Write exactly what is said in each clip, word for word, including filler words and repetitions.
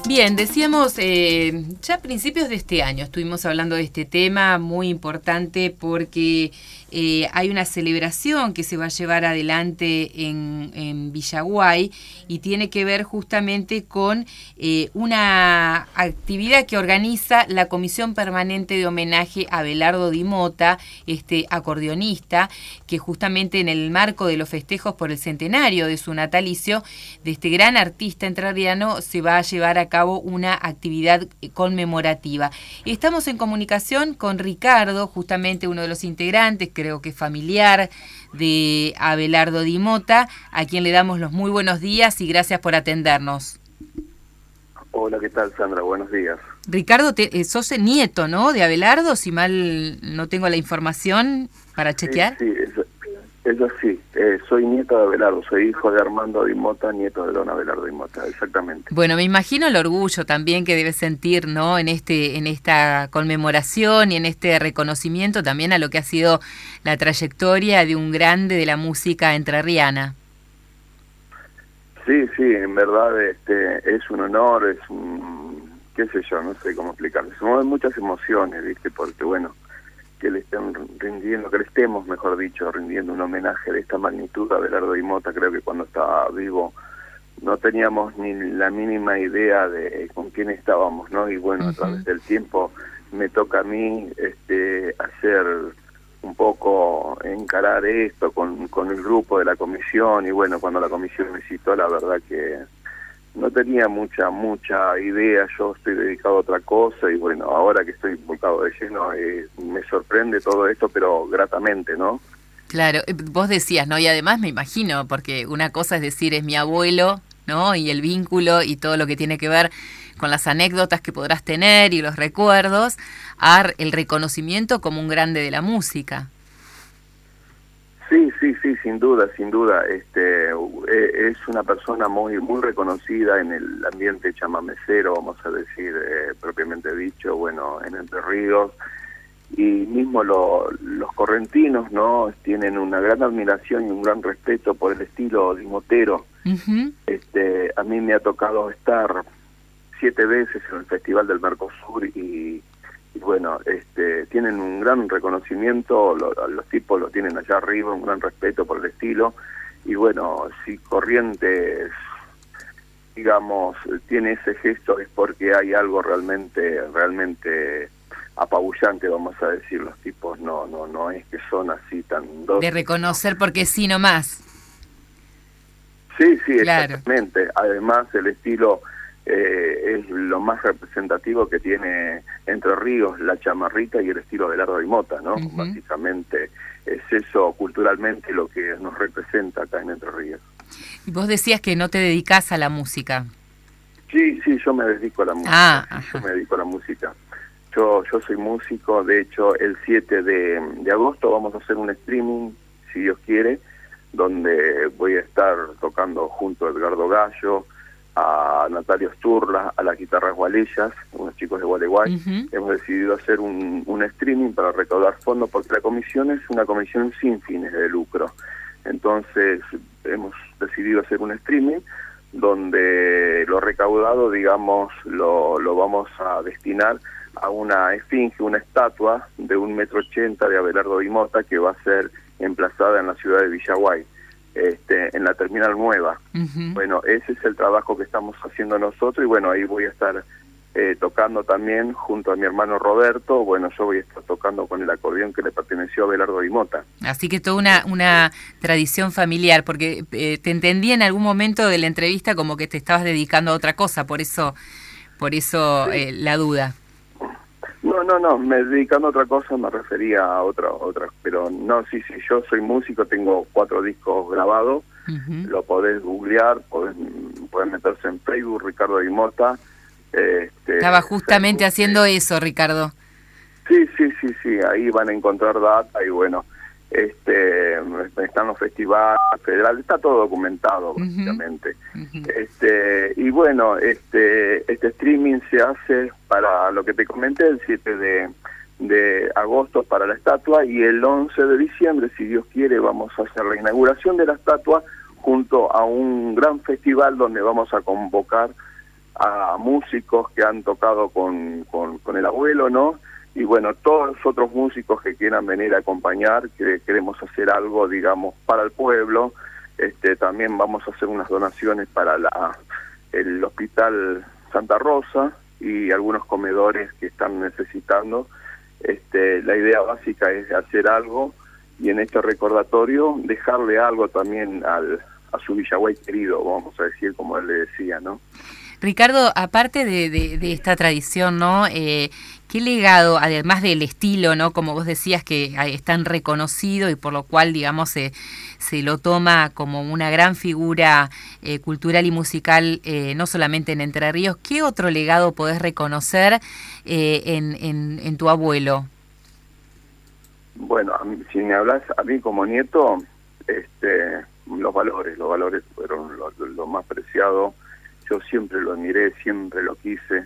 Bien, decíamos, eh, ya a principios de este año estuvimos hablando de este tema muy importante porque eh, hay una celebración que se va a llevar adelante en, en Villaguay y tiene que ver justamente con eh, una actividad que organiza la Comisión Permanente de Homenaje a Abelardo Di Mota, este acordeonista, que justamente en el marco de los festejos por el centenario de su natalicio, de este gran artista entrerriano, se va a llevar a cabo una actividad conmemorativa. Estamos en comunicación con Ricardo, justamente uno de los integrantes, creo que familiar de Abelardo Di Mota, a quien le damos los muy buenos días y gracias por atendernos. Hola, ¿qué tal, Sandra? Buenos días. Ricardo, te, sos el nieto, ¿no?, de Abelardo, si mal no tengo la información para chequear. Sí, sí, eso, eso sí. Eh, soy nieto de Abelardo, soy hijo de Armando Di Mota, nieto de don Abelardo Di Mota, exactamente. Bueno, me imagino el orgullo también que debes sentir, ¿no?, en este, en esta conmemoración y en este reconocimiento también a lo que ha sido la trayectoria de un grande de la música entrerriana. Sí, sí, en verdad este, es un honor, es un, qué sé yo, no sé cómo explicarlo. Son muchas emociones, ¿viste? Porque, bueno, que le estén rindiendo, que le estemos, mejor dicho, rindiendo un homenaje de esta magnitud a Abelardo Di Mota. Creo que cuando estaba vivo no teníamos ni la mínima idea de con quién estábamos, ¿no? Y bueno, uh-huh. a través del tiempo me toca a mí este, hacer un poco, encarar esto con, con el grupo de la comisión, y bueno, cuando la comisión me citó, la verdad que no tenía mucha, mucha idea. Yo estoy dedicado a otra cosa y bueno, ahora que estoy volcado de lleno, eh, me sorprende todo esto, pero gratamente, ¿no? Claro, vos decías, ¿no? Y además me imagino, porque una cosa es decir, es mi abuelo, ¿no? Y el vínculo y todo lo que tiene que ver con las anécdotas que podrás tener y los recuerdos, a el reconocimiento como un grande de la música. Sí, sí, sí, sin duda, sin duda. Este, es una persona muy muy reconocida en el ambiente chamamecero, vamos a decir, eh, propiamente dicho, bueno, en Entre Ríos, y mismo lo, los correntinos, ¿no?, tienen una gran admiración y un gran respeto por el estilo dimotero. Uh-huh. Este, a mí me ha tocado estar siete veces en el Festival del Mercosur y Y bueno, este, tienen un gran reconocimiento, lo, los tipos lo tienen allá arriba, un gran respeto por el estilo. Y bueno, si Corrientes, digamos, tiene ese gesto, es porque hay algo realmente, realmente apabullante, vamos a decir. Los tipos no, no, no es que son así tan dos. De reconocer porque sí nomás. Sí, sí, claro. Exactamente. Además, el estilo Eh, es lo más representativo que tiene Entre Ríos, la chamarrita y el estilo de Abelardo Di Mota, ¿no? Uh-huh. Básicamente es eso culturalmente lo que nos representa acá en Entre Ríos. Y vos decías que no te dedicás a la música. Sí, sí, yo me dedico a la música. Ah, sí, yo me dedico a la música. Yo yo soy músico, de hecho el siete de, de agosto vamos a hacer un streaming, si Dios quiere, donde voy a estar tocando junto a Edgardo Gallo, a Natalio Sturla, a las guitarras gualeyas, unos chicos de Gualeguay. Uh-huh. Hemos decidido hacer un, un streaming para recaudar fondos, porque la comisión es una comisión sin fines de lucro. Entonces hemos decidido hacer un streaming donde lo recaudado, digamos, lo, lo vamos a destinar a una esfinge, una estatua de un metro ochenta de Abelardo Di Mota, que va a ser emplazada en la ciudad de Villaguay. Este, en la terminal nueva. Uh-huh. Bueno, ese es el trabajo que estamos haciendo nosotros, y bueno, ahí voy a estar eh, tocando también junto a mi hermano Roberto. Bueno, yo voy a estar tocando con el acordeón que le perteneció a Abelardo Di Mota. Así que toda una, una tradición familiar, porque eh, te entendí en algún momento de la entrevista como que te estabas dedicando a otra cosa, por eso, por eso sí. eh, la duda. No, no, no, me dedicando a otra cosa, me refería a otra, otra, pero no, sí, sí, yo soy músico, tengo cuatro discos grabados, uh-huh. Lo podés googlear, podés, podés meterse en Facebook, Ricardo Di Mota. Este, Estaba justamente Facebook, haciendo eso, Ricardo. Sí, sí, sí, sí, ahí van a encontrar data y bueno, este, están los festivales federales, está todo documentado, uh-huh. básicamente. Uh-huh. Este, y bueno, este, este streaming se hace para lo que te comenté, el siete de agosto para la estatua, y el once de diciembre, si Dios quiere, vamos a hacer la inauguración de la estatua junto a un gran festival donde vamos a convocar a músicos que han tocado con, con, con el abuelo, ¿no? Y bueno, todos los otros músicos que quieran venir a acompañar, que queremos hacer algo, digamos, para el pueblo. Este, también vamos a hacer unas donaciones para la, el Hospital Santa Rosa y algunos comedores que están necesitando. Este, la idea básica es hacer algo y en este recordatorio dejarle algo también al, a su Villaguay querido, vamos a decir, como él le decía, ¿no? Ricardo, aparte de, de, de esta tradición, ¿no? Eh, ¿Qué legado, además del estilo, ¿no? Como vos decías, que es tan reconocido y por lo cual, digamos, se, se lo toma como una gran figura eh, cultural y musical, eh, no solamente en Entre Ríos, ¿qué otro legado podés reconocer eh, en, en, en tu abuelo? Bueno, a mí, si me hablas a mí como nieto, este, los valores, los valores fueron lo, lo más preciado. Yo siempre lo admiré, siempre lo quise.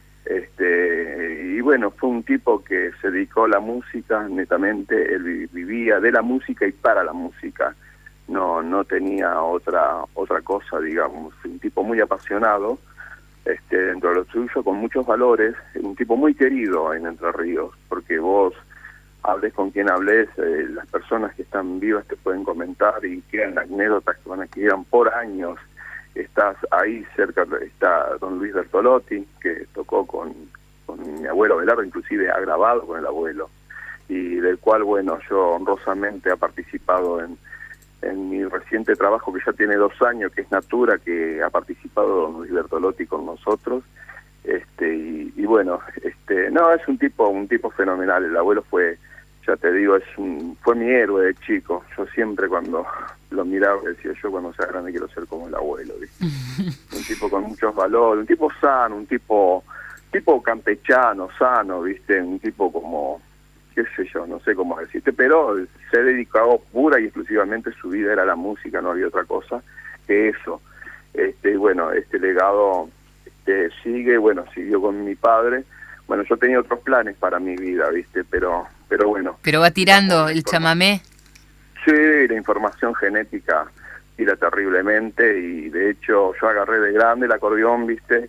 Este, y bueno, fue un tipo que se dedicó a la música netamente, él vivía de la música y para la música. No no tenía otra otra cosa, digamos. Un tipo muy apasionado, este, dentro de lo suyo, con muchos valores, un tipo muy querido en Entre Ríos, porque vos hables con quien hables, eh, las personas que están vivas te pueden comentar y quedan anécdotas que van a quedar por años. Estás ahí cerca, está don Luis Bertolotti, que tocó con, con mi abuelo Abelardo, inclusive ha grabado con el abuelo, y del cual, bueno, yo honrosamente he participado en, en mi reciente trabajo, que ya tiene dos años, que es Natura, que ha participado don Luis Bertolotti con nosotros. Este y, y bueno, este no, es un tipo un tipo fenomenal. El abuelo fue, ya te digo, es un, fue mi héroe de chico. Yo siempre cuando lo miraba decía, yo cuando sea grande quiero ser como el abuelo, ¿viste? Un tipo con muchos valores, un tipo sano, un tipo tipo campechano, sano, ¿viste? Un tipo como, qué sé yo, no sé cómo decirte, pero se dedicó pura y exclusivamente, su vida era la música, no había otra cosa que eso. Este y bueno, este legado este, sigue, bueno, siguió con mi padre. Bueno, yo tenía otros planes para mi vida, ¿viste? Pero pero bueno. Pero va tirando el chamamé. Sí, la información genética tira terriblemente y de hecho yo agarré de grande el acordeón, ¿viste?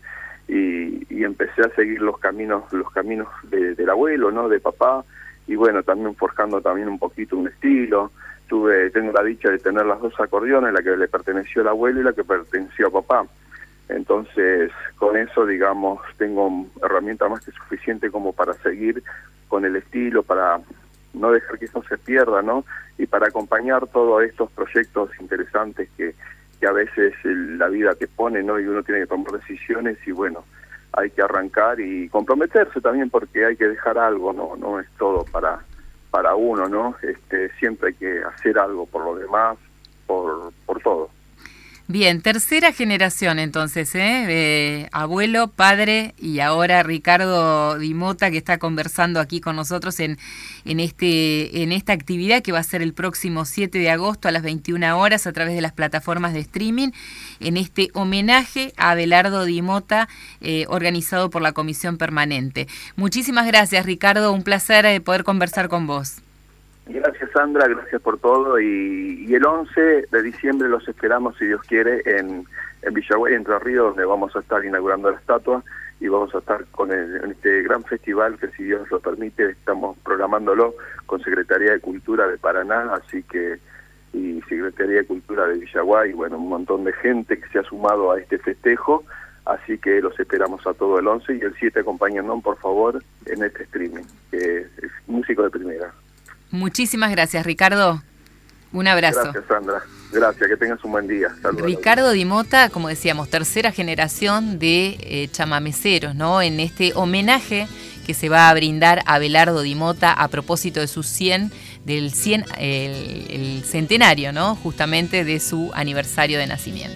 Y, y empecé a seguir los caminos los caminos de, del abuelo, ¿no? De papá, y bueno, también forjando también un poquito un estilo. Tuve tengo la dicha de tener las dos acordeones, la que le perteneció al abuelo y la que perteneció a papá. Entonces, con eso, digamos, tengo herramienta más que suficiente como para seguir con el estilo, para no dejar que eso se pierda, ¿no? Y para acompañar todos estos proyectos interesantes que, que a veces el, la vida te pone, ¿no? Y uno tiene que tomar decisiones y, bueno, hay que arrancar y comprometerse también porque hay que dejar algo, ¿no? No es todo para, para uno, ¿no? Este, siempre hay que hacer algo por los demás, por, por todo. Bien, tercera generación entonces, ¿eh? Eh, abuelo, padre y ahora Ricardo Di Mota, que está conversando aquí con nosotros en, en, este, en esta actividad que va a ser el próximo siete de agosto a las veintiuna horas a través de las plataformas de streaming, en este homenaje a Abelardo Di Mota, eh, organizado por la Comisión Permanente. Muchísimas gracias, Ricardo, un placer eh, poder conversar con vos. Gracias, Sandra, gracias por todo, y, y el once de diciembre los esperamos, si Dios quiere, en, en Villaguay, Entre Ríos, donde vamos a estar inaugurando la estatua y vamos a estar con el, en este gran festival que, si Dios lo permite, estamos programándolo con Secretaría de Cultura de Paraná, así que, y Secretaría de Cultura de Villaguay, y bueno, un montón de gente que se ha sumado a este festejo, así que los esperamos a todo el once y el siete acompáñennos, por favor, en este streaming, que es músico de primera. Muchísimas gracias, Ricardo. Un abrazo. Gracias, Sandra. Gracias, que tengas un buen día. Saludos. Ricardo Di Mota, como decíamos, tercera generación de eh, chamameceros, ¿no? En este homenaje que se va a brindar a Abelardo Di Mota a propósito de sus cien, del cien, el, el centenario, ¿no? Justamente de su aniversario de nacimiento.